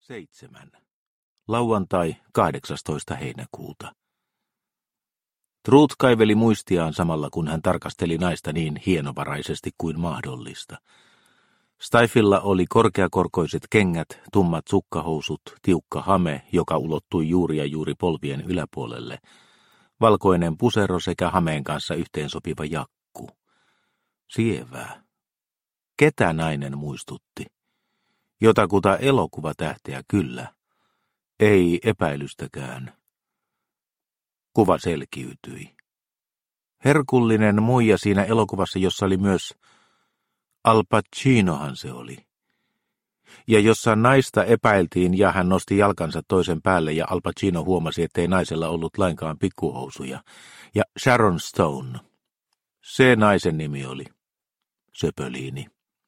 7. Lauantai 18. heinäkuuta. Truth kaiveli muistiaan samalla, kun hän tarkasteli naista niin hienovaraisesti kuin mahdollista. Steiffilla oli korkeakorkoiset kengät, tummat sukkahousut, tiukka hame, joka ulottui juuri ja juuri polvien yläpuolelle, valkoinen pusero sekä hameen kanssa yhteensopiva jakku. Sievää. Ketä nainen muistutti? Jotakuta elokuvatähteä kyllä. Ei epäilystäkään. Kuva selkiytyi. Herkullinen muija siinä elokuvassa, jossa oli myös Al Pacinohan se oli. Ja jossa naista epäiltiin ja hän nosti jalkansa toisen päälle ja Al Pacino huomasi, ettei naisella ollut lainkaan pikkuhousuja. Ja Sharon Stone. Se naisen nimi oli. Söpöliini.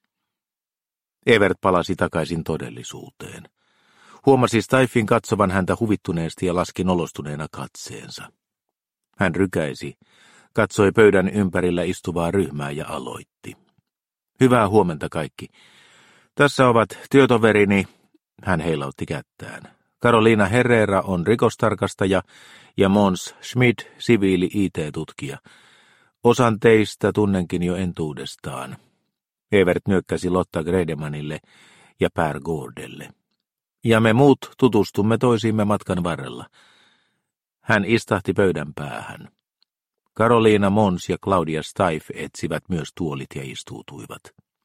Evert palasi takaisin todellisuuteen. Huomasi Steiffin katsovan häntä huvittuneesti ja laski nolostuneena katseensa. Hän rykäisi, katsoi pöydän ympärillä istuvaa ryhmää ja aloitti. Hyvää huomenta kaikki. Tässä ovat työtoverini, hän heilautti kättään. Carolina Herrera on rikostarkastaja ja Mons Schmidt siviili IT-tutkija. Osan teistä tunnenkin jo entuudestaan. Evert nyökkäsi Lotta Gredemanille ja Per Gordelle. Ja me muut tutustumme toisiimme matkan varrella. Hän istahti pöydän päähän. Carolina, Mons ja Claudia Steiff etsivät myös tuolit ja istuutuivat.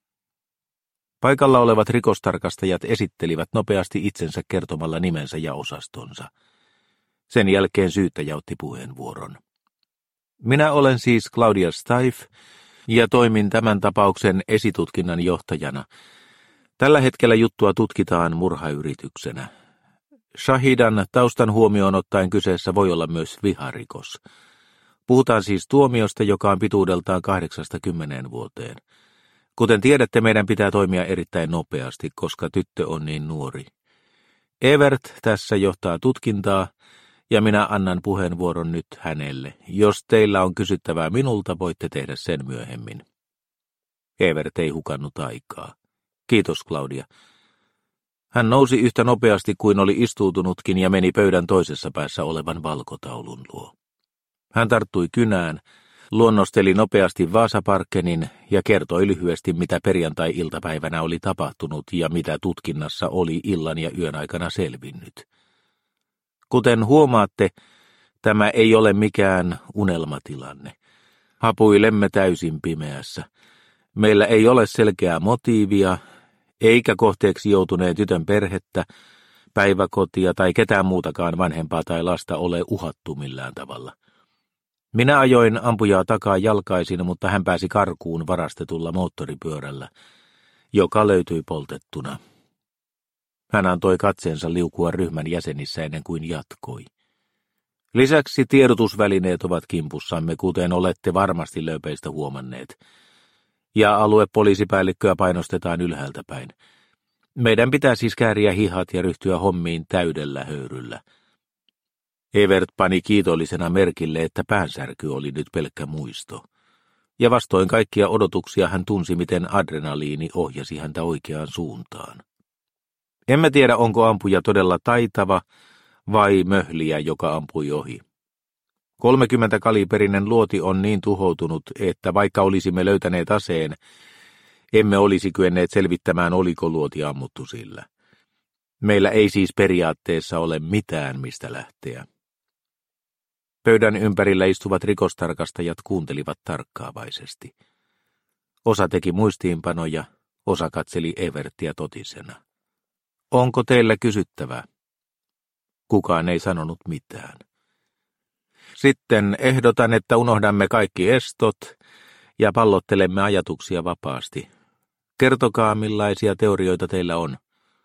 Paikalla olevat rikostarkastajat esittelivät nopeasti itsensä kertomalla nimensä ja osastonsa. Sen jälkeen syyttäjä otti puheenvuoron. Minä olen siis Claudia Steiff ja toimin tämän tapauksen esitutkinnan johtajana. Tällä hetkellä juttua tutkitaan murhayrityksenä. Shahidan taustan huomioon ottaen kyseessä voi olla myös viharikos. Puhutaan siis tuomiosta, joka on pituudeltaan 8–10 vuoteen. Kuten tiedätte, meidän pitää toimia erittäin nopeasti, koska tyttö on niin nuori. Evert tässä johtaa tutkintaa, ja minä annan puheenvuoron nyt hänelle. Jos teillä on kysyttävää minulta, voitte tehdä sen myöhemmin. Evert ei hukannut aikaa. Kiitos, Claudia. Hän nousi yhtä nopeasti kuin oli istuutunutkin ja meni pöydän toisessa päässä olevan valkotaulun luo. Hän tarttui kynään, luonnosteli nopeasti Vasaparkenin ja kertoi lyhyesti, mitä perjantai-iltapäivänä oli tapahtunut ja mitä tutkinnassa oli illan ja yön aikana selvinnyt. Kuten huomaatte, tämä ei ole mikään unelmatilanne. Hapuilemme täysin pimeässä. Meillä ei ole selkeää motiivia, eikä kohteeksi joutuneen tytön perhettä, päiväkotia tai ketään muutakaan vanhempaa tai lasta ole uhattu millään tavalla. Minä ajoin ampujaa takaa jalkaisin, mutta hän pääsi karkuun varastetulla moottoripyörällä, joka löytyi poltettuna. Hän antoi katseensa liukua ryhmän jäsenissä ennen kuin jatkoi. Lisäksi tiedotusvälineet ovat kimpussamme, kuten olette varmasti lööpeistä huomanneet. Ja aluepoliisipäällikköä painostetaan ylhäältä päin. Meidän pitää siis kääriä hihat ja ryhtyä hommiin täydellä höyryllä. Evert pani kiitollisena merkille, että päänsärky oli nyt pelkkä muisto. Ja vastoin kaikkia odotuksia hän tunsi, miten adrenaliini ohjasi häntä oikeaan suuntaan. Emme tiedä, onko ampuja todella taitava vai möhliä, joka ampui ohi. 30-kaliiperinen luoti on niin tuhoutunut, että vaikka olisimme löytäneet aseen, emme olisi kyenneet selvittämään, oliko luoti ammuttu sillä. Meillä ei siis periaatteessa ole mitään, mistä lähteä. Pöydän ympärillä istuvat rikostarkastajat kuuntelivat tarkkaavaisesti. Osa teki muistiinpanoja, osa katseli Everttiä totisena. Onko teillä kysyttävää? Kukaan ei sanonut mitään. Sitten ehdotan, että unohdamme kaikki estot ja pallottelemme ajatuksia vapaasti. Kertokaa, millaisia teorioita teillä on.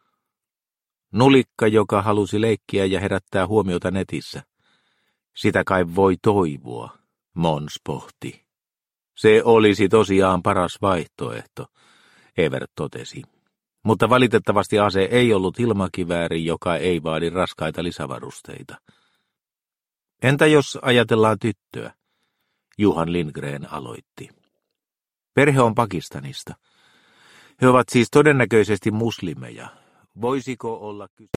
Nulikka, joka halusi leikkiä ja herättää huomiota netissä. Sitä kai voi toivoa, Mons pohti. Se olisi tosiaan paras vaihtoehto, Evert totesi. Mutta valitettavasti ase ei ollut ilmakivääri, joka ei vaadi raskaita lisävarusteita. Entä jos ajatellaan tyttöä? Johan Lindgren aloitti. Perhe on Pakistanista. He ovat siis todennäköisesti muslimeja. Voisiko olla kyse?